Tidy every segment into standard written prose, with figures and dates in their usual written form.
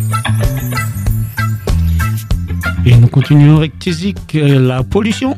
Et nous continuons avec Tizik, la pollution.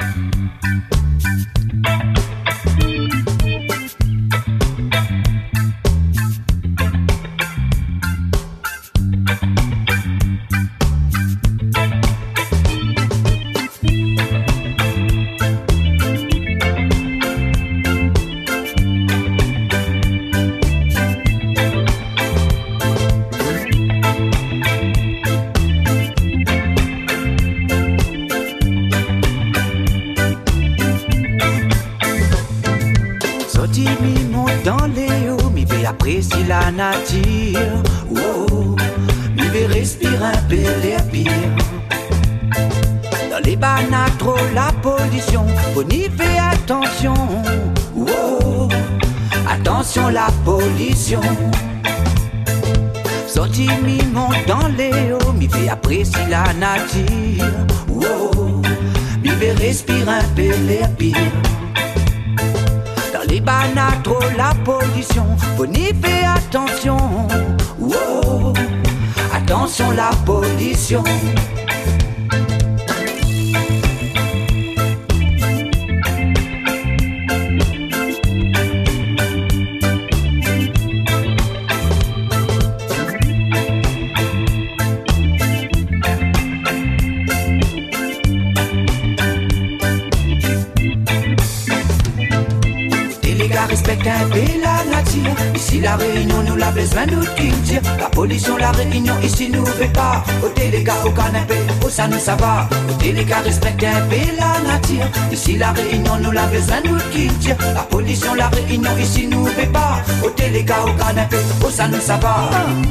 Apprécie la nature, oh, il veut respirer un peu l'air pire. Dans les bananes trop la pollution, faut y faire attention, oh, attention la pollution. Sorti mi monte dans les hauts, mi fait apprécier la nature, oh, il veut respirer un peu l'air pire. Les bananes trop la pollution, faut y faire attention, wow, attention la pollution. Respecte un peu la nature. Ici la Réunion nous l'a besoin de culture. La pollution la Réunion ici nous veut pas. Ôtez les gars au canapé, oh ça nous ça va. Ôtez les gars respecte un peu la nature. Ici la Réunion nous l'a besoin de culture. La pollution la Réunion ici nous veut pas. Ôtez les gars au canapé, oh ça nous ça va.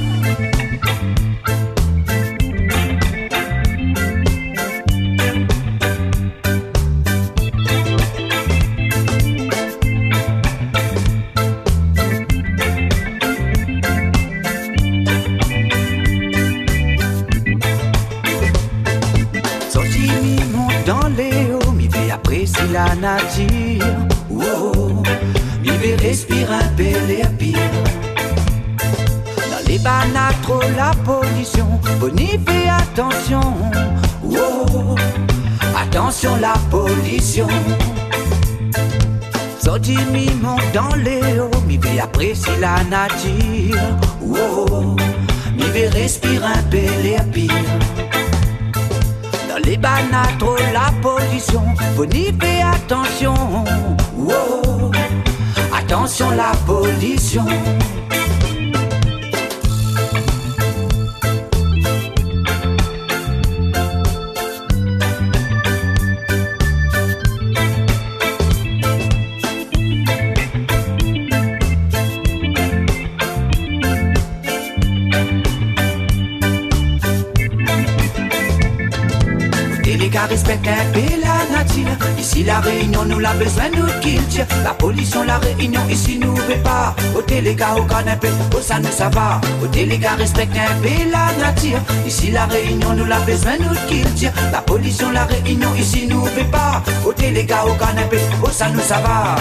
La nature, oh, il veut respirer un peu l'air pire. Dans les bananes trop la pollution, faut y faire attention, oh, attention la pollution. Sorti mi monte dans les hauts, il veut apprécier la nature, oh, il veut respirer un peu l'air pire. Dans les bananes trop la pollution, faut y faire attention, wow, attention la pollution. Respecte un peu la nature. Ici la Réunion nous l'a besoin de culture. La pollution la Réunion ici nous veut pas. Ôtez les gars au canapé, oh ça nous ça va. Ôtez les gars respecte un peu la nature. Ici la Réunion nous l'a besoin de culture. La pollution la Réunion ici nous veut pas. Ôtez les gars au canapé, oh ça nous ça va.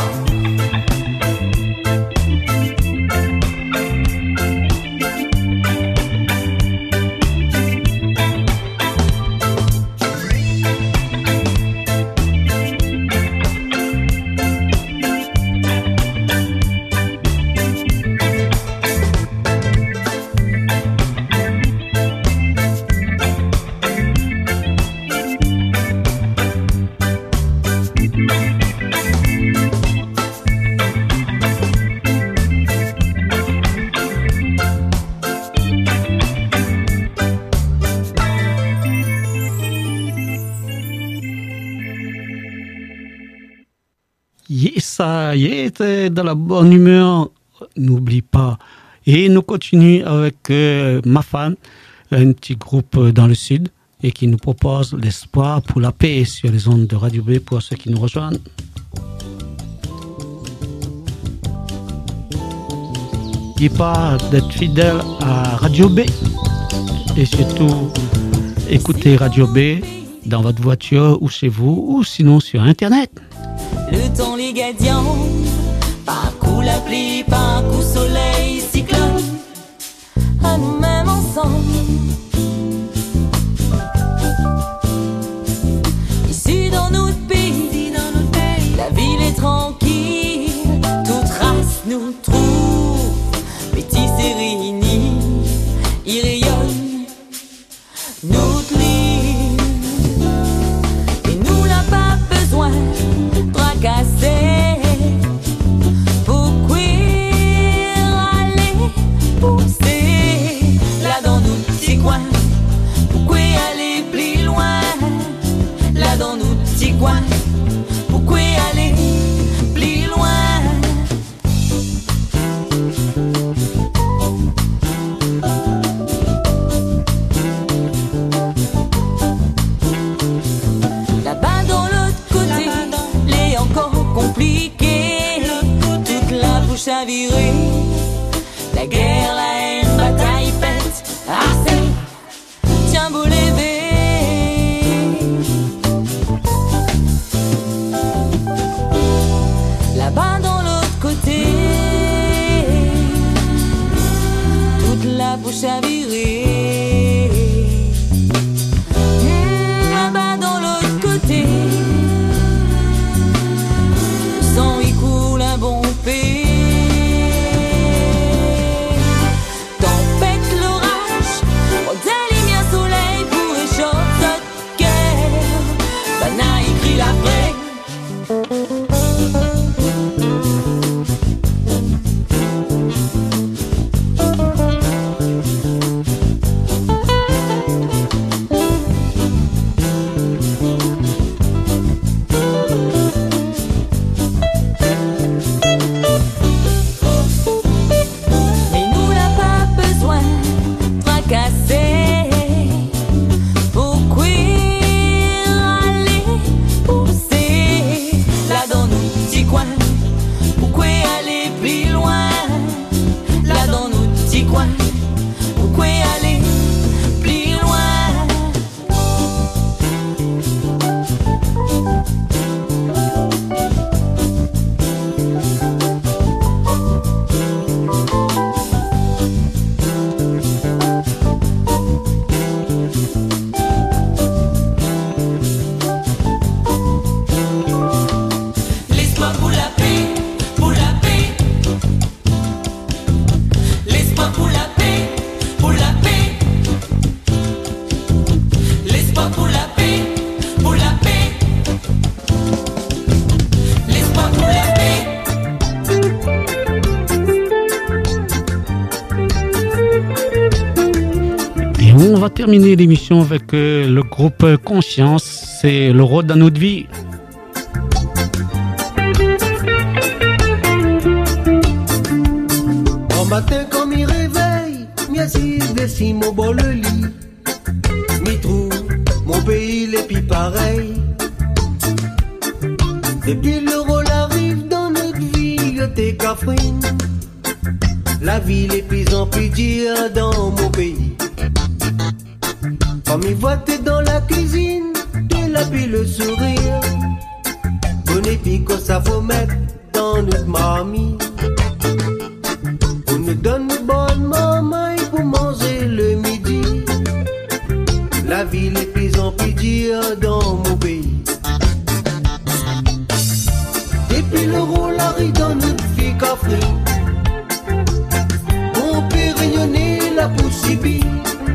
Ça y est, t'es dans la bonne humeur, n'oublie pas. Et nous continuons avec Mafan, un petit groupe dans le sud, et qui nous propose l'espoir pour la paix sur les ondes de Radio B pour ceux qui nous rejoignent. N'oubliez pas d'être fidèle à Radio B et surtout écoutez Radio B dans votre voiture ou chez vous ou sinon sur Internet. Le temps les gadiens, pas un coup la pluie, pas un coup soleil, cyclone, à nous-mêmes ensemble. chavirer. La guerre, la haine, bataille faite, assez, tiens beau lever. Là-bas dans l'autre côté, toute la bouche à virer. Là-bas dans l'autre côté, le sang y coule un bon pays. Tempête, l'orage, modèle et bien soleil pour échauffer notre guerre. Bana écrit la vraie. On va terminer l'émission avec le groupe Conscience, c'est le rôle dans notre vie. Au matin quand m'y réveille, m'y assise dessus mon bol le lit. M'y trouve mon pays les pis pareil. Depuis le rôle arrive dans notre vie, t'es cafrine. La vie les plus en plus dure dans mon pays. Quand m'y vois t'es dans la cuisine, t'es là puis le sourire. Bon épi que ça faut mettre dans notre mamie. On nous donne une bonne maman pour manger le midi. La vie les plus en plus dure dans mon pays. Depuis le rôle arrive dans notre vie cafrine. On peut rayonner la poussière.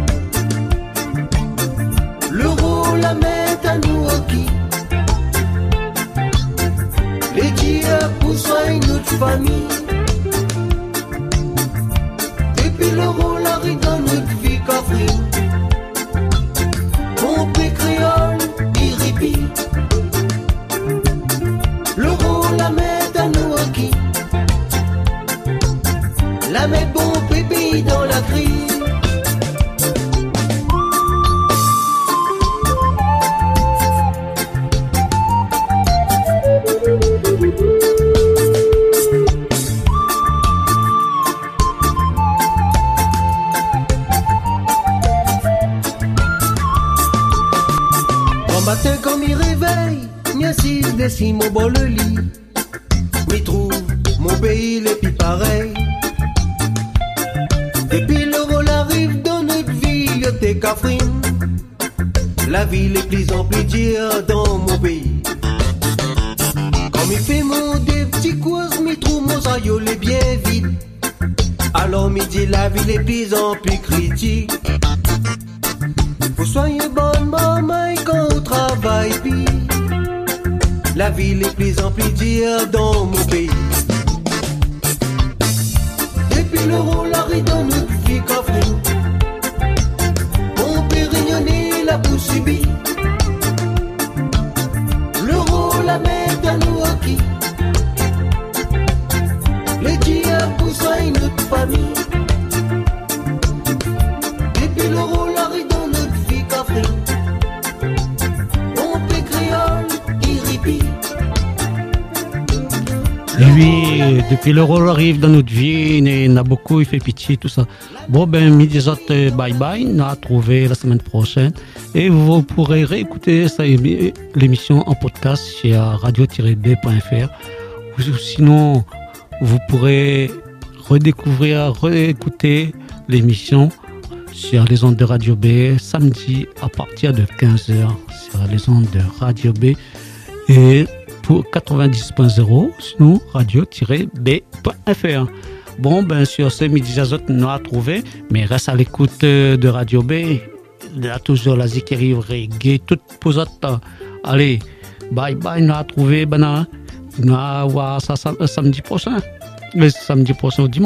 L'euro la met à nous qui les dieux pour soigner notre famille. Depuis l'euro la rue dans notre vie cafrine. Mon pays créole, il répit. L'euro la met à nous qui la met bon bébé dans la crise. Matin quand m'y réveille, m'y assise dessus mon bol le lit. M'y trouve mon pays les pis pareil. Depuis le rôle arrive dans notre vie, t'es cafrine. La vie les plus en plus dure dans mon pays. Quand m'y fait mon des petits courses, m'y trouve mon saillot les bien vide. Alors m'y dit la vie les plus en plus critique. Faut soigner bonne maman quand on travaille pis. La vie les plus en plus dure dans mon pays. Depuis le rôle arrive dans notre vie cafrine. On peut réunionner la poussière. Le rôle la met à nous qui les dieux pour soigner notre famille. Depuis le rôle arrive dans notre vie cafrine. On peut créole, il répit. Oui, depuis le rôle arrive dans notre vie, il y en a beaucoup, il fait pitié, tout ça. Bon, ben, midi autres, bye bye, on a trouvé la semaine prochaine. Et vous pourrez réécouter l'émission en podcast sur radio-b.fr. Ou sinon, vous pourrez réécouter l'émission sur les ondes de Radio B samedi à partir de 15h sur les ondes de Radio B et pour 90.0 sinon radio-b.fr. Bon, ben sur ce midi Jazot nous a trouvé, mais reste à l'écoute de Radio B. Il y a toujours la Zikiri reggae, toute posate. Allez, bye bye, nous a trouvé, nous va voir ça samedi prochain. Le samedi prochain au dimanche.